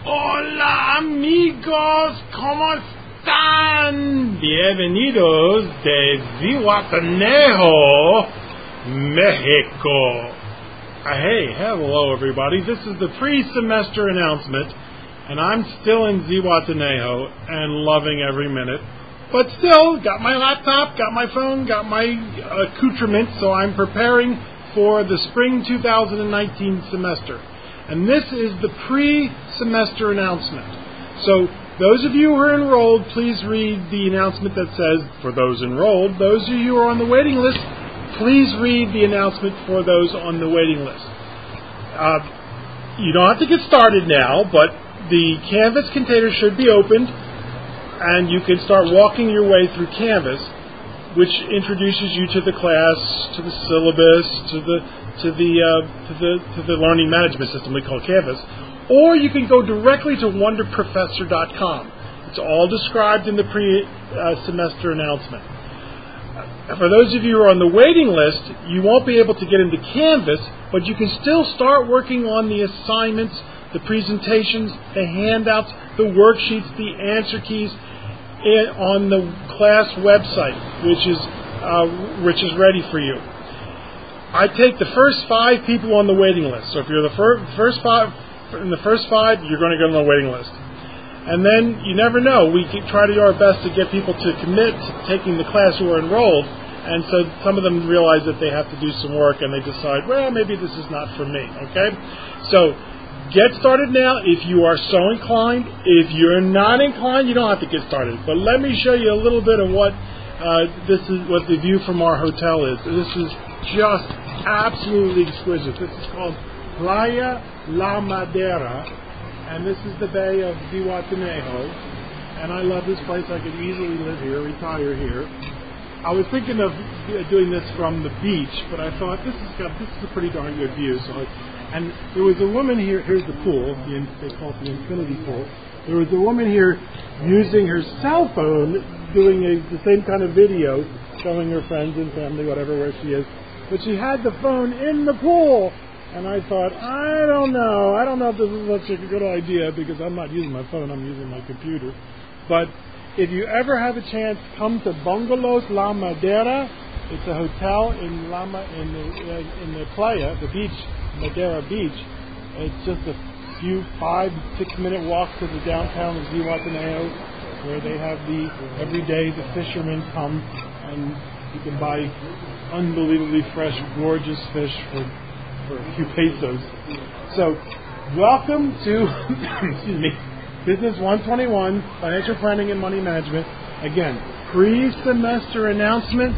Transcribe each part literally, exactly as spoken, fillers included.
Hola amigos, ¿cómo están? Bienvenidos de Zihuatanejo, Mexico. Uh, hey, hello everybody. This is the pre-semester announcement, and I'm still in Zihuatanejo and loving every minute. But still, got my laptop, got my phone, got my accoutrements, so I'm preparing for the spring two thousand nineteen semester. And this is the pre-semester announcement. So those of you who are enrolled, please read the announcement that says, for those enrolled. Those of you who are on the waiting list, please read the announcement for those on the waiting list. Uh, you don't have to get started now, but the Canvas container should be opened, and you can start walking your way through Canvas, which introduces you to the class, to the syllabus, to the to the uh, to the to the learning management system we call Canvas, or you can go directly to wonder professor dot com. It's all described in the pre-semester announcement. For those of you who are on the waiting list, you won't be able to get into Canvas, but you can still start working on the assignments, the presentations, the handouts, the worksheets, the answer keys in, on the class website, which is uh, which is ready for you. I take the first five people on the waiting list. So if you're the fir- first five in the first five, you're going to go on the waiting list. And then you never know. We try to do our best to get people to commit to taking the class who are enrolled. And so some of them realize that they have to do some work, and they decide, well, maybe this is not for me. Okay, so get started now if you are so inclined. If you're not inclined, you don't have to get started. But let me show you a little bit of what uh, this is, what the view from our hotel is. This is just absolutely exquisite. This is called Playa La Madera, and this is the bay of Zihuatanejo. And I love this place. I could easily live here, retire here. I was thinking of doing this from the beach, but I thought this is got, this is a pretty darn good view. So, I, and there was a woman here. Here's the pool. The, they call it the infinity pool. There was a woman here using her cell phone, doing a, the same kind of video, showing her friends and family, whatever, where she is. But she had the phone in the pool. And I thought, I don't know. I don't know if this is such a good idea, because I'm not using my phone. I'm using my computer. But if you ever have a chance, come to Bungalows La Madera. It's a hotel in Lama in the in the playa, the beach, Madera Beach. It's just a few five, six minute walk to the downtown of Zihuatanejo, where they have the every day the fishermen come and you can buy unbelievably fresh, gorgeous fish for for a few pesos. So, welcome to excuse me. Business one twenty-one, Financial Planning and Money Management. Again, pre-semester announcement.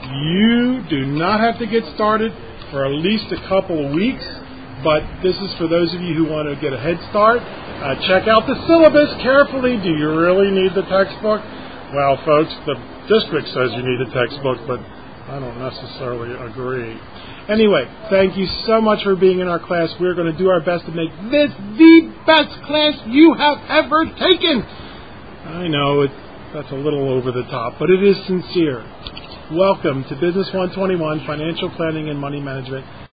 You do not have to get started for at least a couple of weeks, but this is for those of you who want to get a head start. Uh, check out the syllabus carefully. Do you really need the textbook? Well, folks, the district says you need a textbook, but I don't necessarily agree. Anyway, thank you so much for being in our class. We're going to do our best to make this the best class you have ever taken. I know it, that's a little over the top, but it is sincere. Welcome to Business one twenty-one, Financial Planning and Money Management.